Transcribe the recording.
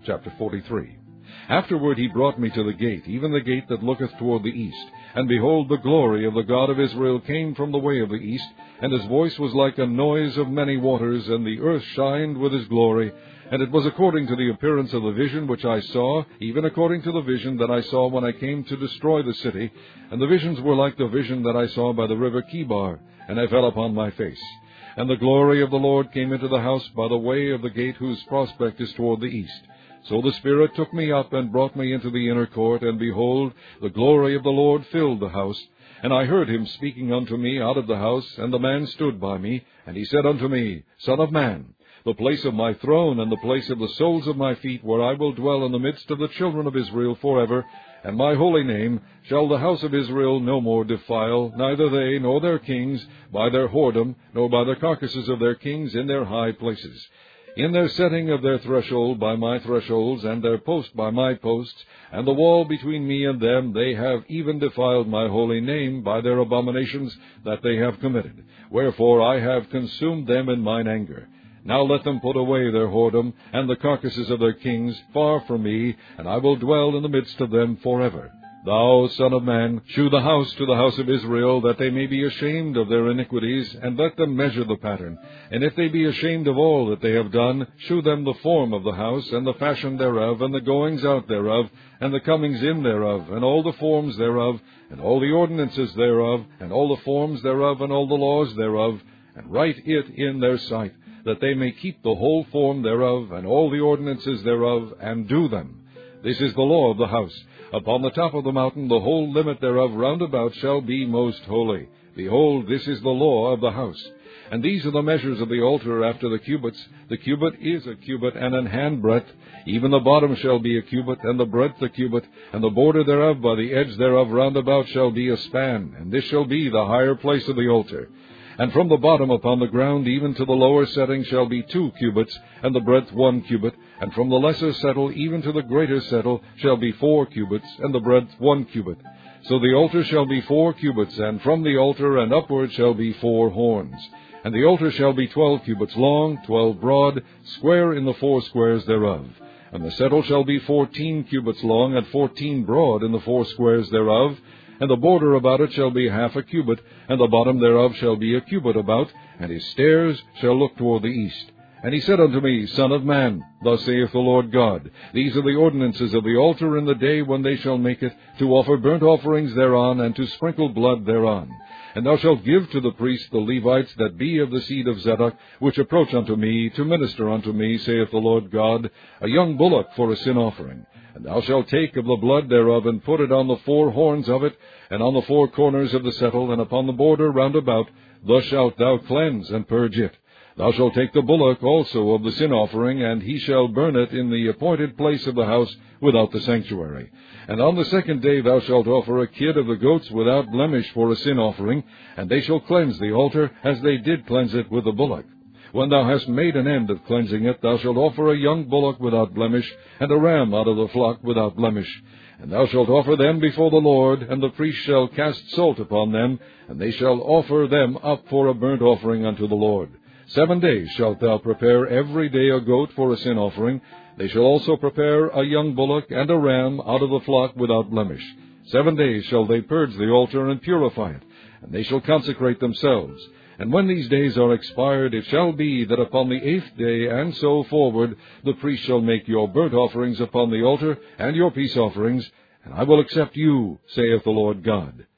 Chapter 43. Afterward he brought me to the gate, even the gate that looketh toward the east. And behold, the glory of the God of Israel came from the way of the east, and his voice was like a noise of many waters, and the earth shined with his glory. And it was according to the appearance of the vision which I saw, even according to the vision that I saw when I came to destroy the city. And the visions were like the vision that I saw by the river Chebar, and I fell upon my face. And the glory of the Lord came into the house by the way of the gate whose prospect is toward the east. So the Spirit took me up and brought me into the inner court, and behold, the glory of the Lord filled the house. And I heard him speaking unto me out of the house, and the man stood by me, and he said unto me, Son of man, the place of my throne and the place of the soles of my feet, where I will dwell in the midst of the children of Israel forever, and my holy name shall the house of Israel no more defile, neither they nor their kings, by their whoredom, nor by the carcasses of their kings in their high places. In their setting of their threshold by my thresholds, and their post by my posts, and the wall between me and them, they have even defiled my holy name by their abominations that they have committed. Wherefore I have consumed them in mine anger. Now let them put away their whoredom, and the carcasses of their kings, far from me, and I will dwell in the midst of them forever. Thou, Son of man, shew the house to the house of Israel, that they may be ashamed of their iniquities, and let them measure the pattern. And if they be ashamed of all that they have done, shew them the form of the house, and the fashion thereof, and the goings out thereof, and the comings in thereof, and all the forms thereof, and all the ordinances thereof, and all the forms thereof, and all the laws thereof, and write it in their sight, that they may keep the whole form thereof, and all the ordinances thereof, and do them. This is the law of the house. Upon the top of the mountain the whole limit thereof round about shall be most holy. Behold, this is the law of the house. And these are the measures of the altar after the cubits. The cubit is a cubit and an handbreadth. Even the bottom shall be a cubit, and the breadth a cubit, and the border thereof by the edge thereof round about shall be a span. And this shall be the higher place of the altar. And from the bottom upon the ground even to the lower setting shall be 2 cubits, and the breadth 1 cubit. And from the lesser settle even to the greater settle shall be 4 cubits, and the breadth 1 cubit. So the altar shall be 4 cubits, and from the altar and upward shall be 4 horns. And the altar shall be 12 cubits long, 12 broad, square in the 4 squares thereof. And the settle shall be 14 cubits long, and 14 broad in the 4 squares thereof. And the border about it shall be half a cubit, and the bottom thereof shall be a cubit about, and his stairs shall look toward the east. And he said unto me, Son of man, thus saith the Lord God, These are the ordinances of the altar in the day when they shall make it, to offer burnt offerings thereon, and to sprinkle blood thereon. And thou shalt give to the priests the Levites that be of the seed of Zadok, which approach unto me, to minister unto me, saith the Lord God, a young bullock for a sin offering. And thou shalt take of the blood thereof, and put it on the 4 horns of it, and on the 4 corners of the settle, and upon the border round about. Thus shalt thou cleanse and purge it. Thou shalt take the bullock also of the sin offering, and he shall burn it in the appointed place of the house without the sanctuary. And on the 2nd day thou shalt offer a kid of the goats without blemish for a sin offering, and they shall cleanse the altar as they did cleanse it with the bullock. When thou hast made an end of cleansing it, thou shalt offer a young bullock without blemish, and a ram out of the flock without blemish. And thou shalt offer them before the Lord, and the priest shall cast salt upon them, and they shall offer them up for a burnt offering unto the Lord. 7 days shalt thou prepare every day a goat for a sin offering. They shall also prepare a young bullock and a ram out of the flock without blemish. 7 days shall they purge the altar and purify it, and they shall consecrate themselves. And when these days are expired, it shall be that upon the 8th day and so forward the priest shall make your burnt offerings upon the altar and your peace offerings, and I will accept you, saith the Lord God.